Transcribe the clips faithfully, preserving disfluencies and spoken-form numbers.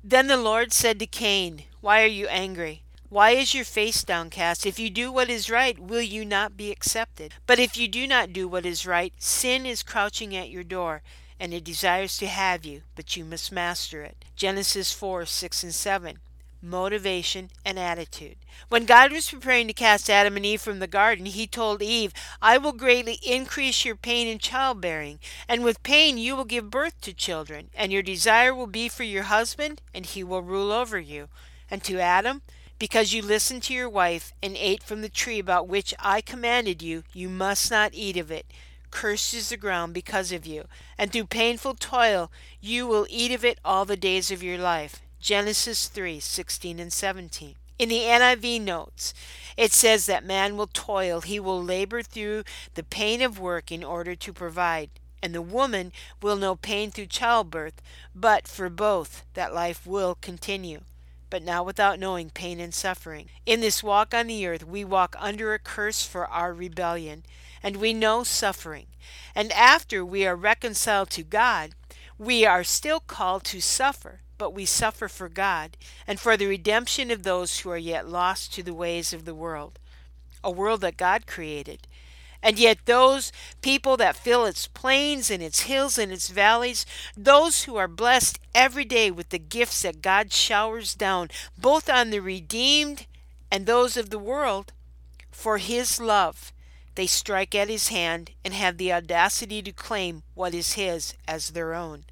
Then the Lord said to Cain, "Why are you angry? Why is your face downcast? If you do what is right, will you not be accepted? But if you do not do what is right, sin is crouching at your door, and it desires to have you, but you must master it." Genesis four, six, and seven. Motivation and attitude. When God was preparing to cast Adam and Eve from the garden, he told Eve, "I will greatly increase your pain in childbearing, and with pain you will give birth to children, and your desire will be for your husband, and he will rule over you." And to Adam, "Because you listened to your wife and ate from the tree about which I commanded you, you must not eat of it. Cursed is the ground because of you, and through painful toil you will eat of it all the days of your life." Genesis three, sixteen and seventeen. In the N I V notes, it says that man will toil, he will labor through the pain of work in order to provide, and the woman will know pain through childbirth, but for both that life will continue, but not without knowing pain and suffering. In this walk on the earth, we walk under a curse for our rebellion, and we know suffering. And after we are reconciled to God, we are still called to suffer, but we suffer for God and for the redemption of those who are yet lost to the ways of the world, a world that God created. And yet those people that fill its plains and its hills and its valleys, those who are blessed every day with the gifts that God showers down, both on the redeemed and those of the world, for his love, they strike at his hand and have the audacity to claim what is his as their own.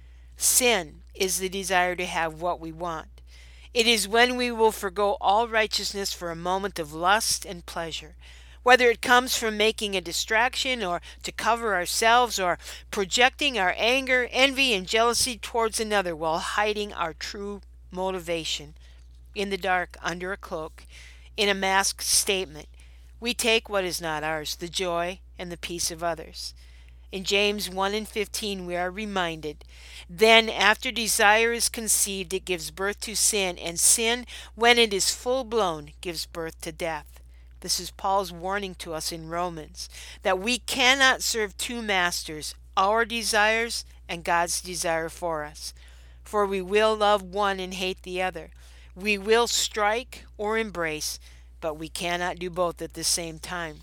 Sin is the desire to have what we want. It is when we will forgo all righteousness for a moment of lust and pleasure, whether it comes from making a distraction or to cover ourselves or projecting our anger, envy, and jealousy towards another while hiding our true motivation in the dark under a cloak, in a masked statement. We take what is not ours, the joy and the peace of others. In James one and fifteen we are reminded, "Then after desire is conceived, it gives birth to sin, and sin, when it is full blown, gives birth to death." This is Paul's warning to us in Romans, that we cannot serve two masters, our desires and God's desire for us. For we will love one and hate the other. We will strike or embrace, but we cannot do both at the same time.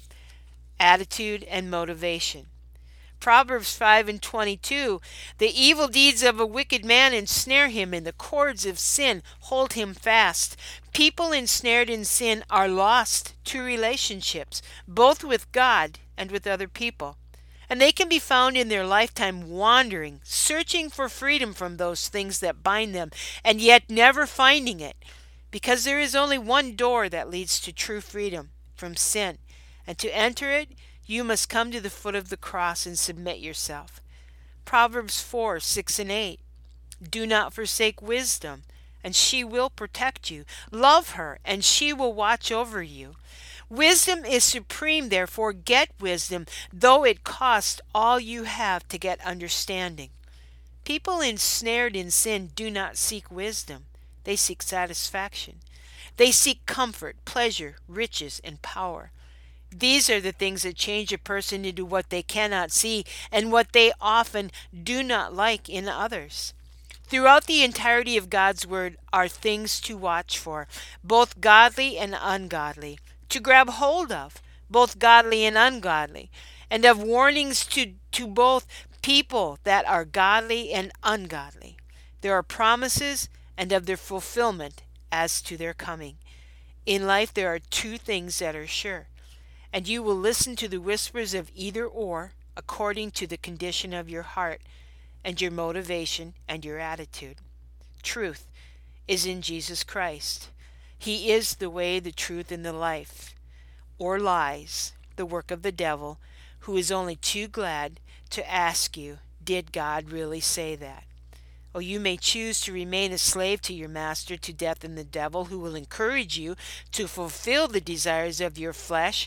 Attitude and motivation. Proverbs five and twenty-two, "The evil deeds of a wicked man ensnare him, and the cords of sin hold him fast." People ensnared in sin are lost to relationships, both with God and with other people. And they can be found in their lifetime wandering, searching for freedom from those things that bind them, and yet never finding it, because there is only one door that leads to true freedom from sin, and to enter it, you must come to the foot of the cross and submit yourself. Proverbs four, six, and eight. "Do not forsake wisdom, and she will protect you. Love her, and she will watch over you." Wisdom is supreme, therefore get wisdom, though it cost all you have to get understanding. People ensnared in sin do not seek wisdom. They seek satisfaction. They seek comfort, pleasure, riches, and power. These are the things that change a person into what they cannot see and what they often do not like in others. Throughout the entirety of God's Word are things to watch for, both godly and ungodly, to grab hold of, both godly and ungodly, and of warnings to, to both people that are godly and ungodly. There are promises and of their fulfillment as to their coming. In life there are two things that are sure, and you will listen to the whispers of either or according to the condition of your heart and your motivation and your attitude. Truth is in Jesus Christ. He is the way, the truth, and the life. Or lies, the work of the devil, who is only too glad to ask you, did God really say that? Oh, you may choose to remain a slave to your master, to death and the devil, who will encourage you to fulfill the desires of your flesh,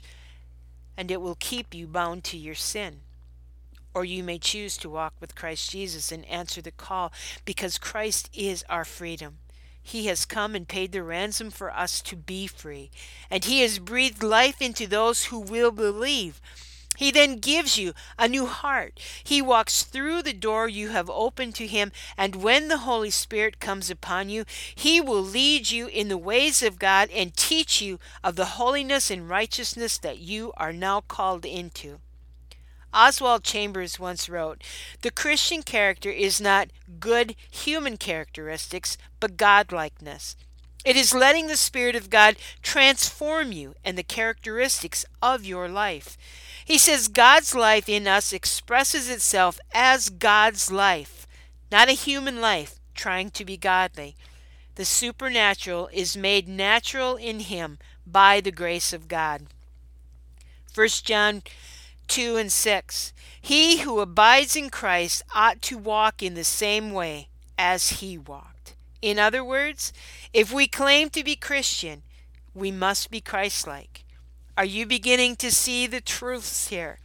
and it will keep you bound to your sin. Or you may choose to walk with Christ Jesus and answer the call, because Christ is our freedom. He has come and paid the ransom for us to be free, and he has breathed life into those who will believe. He then gives you a new heart. He walks through the door you have opened to him, and when the Holy Spirit comes upon you, he will lead you in the ways of God and teach you of the holiness and righteousness that you are now called into. Oswald Chambers once wrote, "The Christian character is not good human characteristics, but godlikeness. It is letting the Spirit of God transform you and the characteristics of your life." He says God's life in us expresses itself as God's life, not a human life trying to be godly. The supernatural is made natural in him by the grace of God. First John two and six. He who abides in Christ ought to walk in the same way as he walked. In other words, if we claim to be Christian, we must be Christ-like. Are you beginning to see the truths here?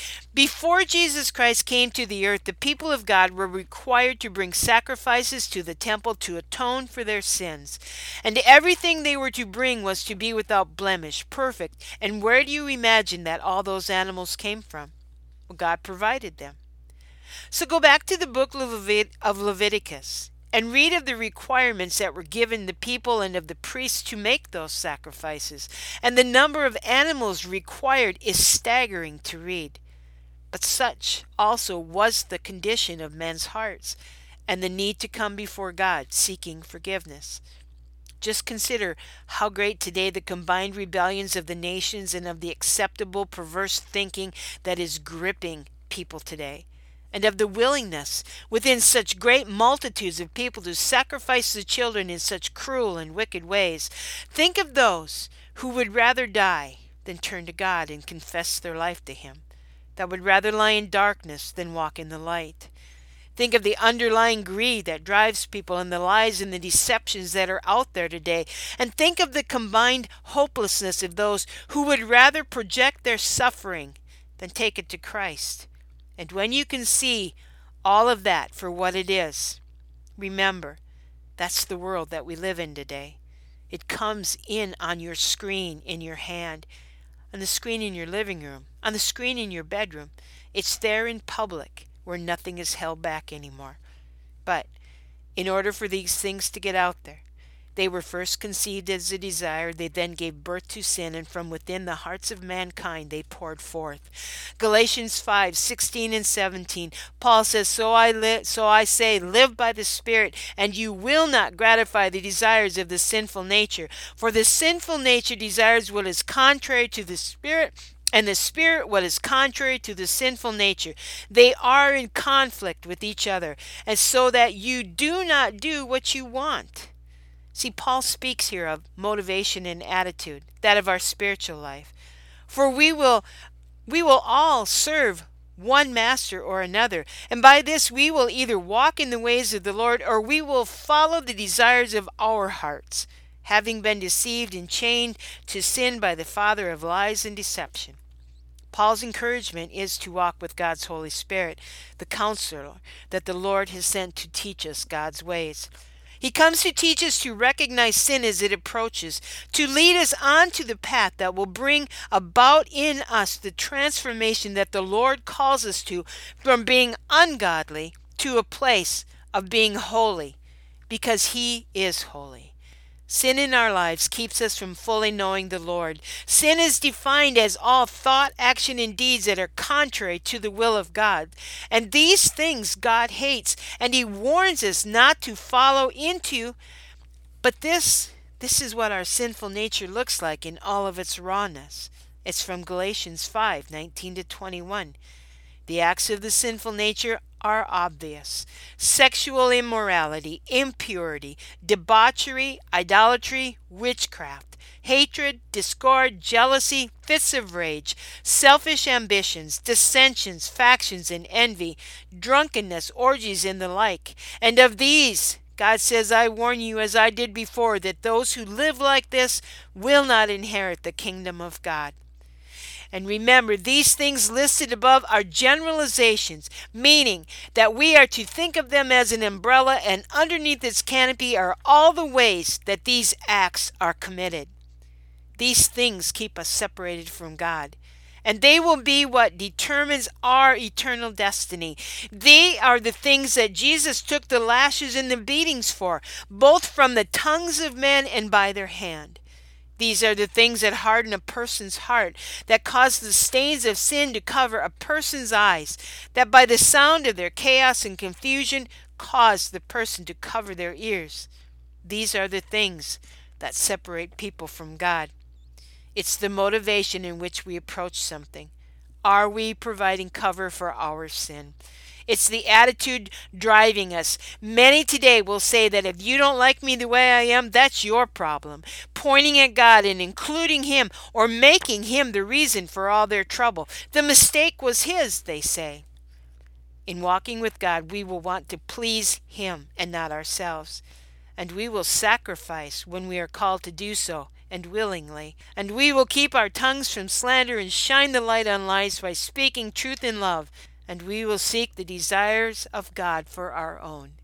Before Jesus Christ came to the earth, the people of God were required to bring sacrifices to the temple to atone for their sins. And everything they were to bring was to be without blemish, perfect. And where do you imagine that all those animals came from? Well, God provided them. So go back to the book of Levit- of Leviticus and read of the requirements that were given the people and of the priests to make those sacrifices. And the number of animals required is staggering to read. But such also was the condition of men's hearts and the need to come before God seeking forgiveness. Just consider how great today the combined rebellions of the nations and of the acceptable perverse thinking that is gripping people today, and of the willingness within such great multitudes of people to sacrifice the children in such cruel and wicked ways. Think of those who would rather die than turn to God and confess their life to him, that would rather lie in darkness than walk in the light. Think of the underlying greed that drives people and the lies and the deceptions that are out there today. And think of the combined hopelessness of those who would rather project their suffering than take it to Christ. And when you can see all of that for what it is, remember, that's the world that we live in today. It comes in on your screen in your hand, on the screen in your living room, on the screen in your bedroom. It's there in public where nothing is held back anymore. But in order for these things to get out there, they were first conceived as a desire, they then gave birth to sin, and from within the hearts of mankind they poured forth. Galatians five, sixteen and seventeen, Paul says, so I, li- so I say, live by the Spirit, and you will not gratify the desires of the sinful nature. For the sinful nature desires what is contrary to the Spirit, and the Spirit what is contrary to the sinful nature. They are in conflict with each other, and so that you do not do what you want. See, Paul speaks here of motivation and attitude, that of our spiritual life. For we will we will all serve one master or another, and by this we will either walk in the ways of the Lord, or we will follow the desires of our hearts, having been deceived and chained to sin by the father of lies and deception. Paul's encouragement is to walk with God's Holy Spirit, the counselor that the Lord has sent to teach us God's ways. He comes to teach us to recognize sin as it approaches, to lead us onto the path that will bring about in us the transformation that the Lord calls us to, from being ungodly to a place of being holy, because He is holy. Sin in our lives keeps us from fully knowing the Lord. Sin is defined as all thought, action, and deeds that are contrary to the will of God. And these things God hates, and He warns us not to follow into. But this, this is what our sinful nature looks like in all of its rawness. It's from Galatians five, nineteen to twenty-one. The acts of the sinful nature are obvious: sexual immorality, impurity, debauchery, idolatry, witchcraft, hatred, discord, jealousy, fits of rage, selfish ambitions, dissensions, factions, and envy, drunkenness, orgies, and the like. And of these, God says, I warn you, as I did before, that those who live like this will not inherit the kingdom of God. And remember, these things listed above are generalizations, meaning that we are to think of them as an umbrella, and underneath its canopy are all the ways that these acts are committed. These things keep us separated from God, And they will be what determines our eternal destiny. They are the things that Jesus took the lashes and the beatings for, both from the tongues of men and by their hand. These are the things that harden a person's heart, that cause the stains of sin to cover a person's eyes, that by the sound of their chaos and confusion cause the person to cover their ears. These are the things that separate people from God. It's the motivation in which we approach something. Are we providing cover for our sin? It's the attitude driving us. Many today will say that if you don't like me the way I am, that's your problem, pointing at God and including Him or making Him the reason for all their trouble. The mistake was His, they say. In walking with God, we will want to please Him and not ourselves. And we will sacrifice when we are called to do so, and willingly. And we will keep our tongues from slander and shine the light on lies by speaking truth in love. And we will seek the desires of God for our own.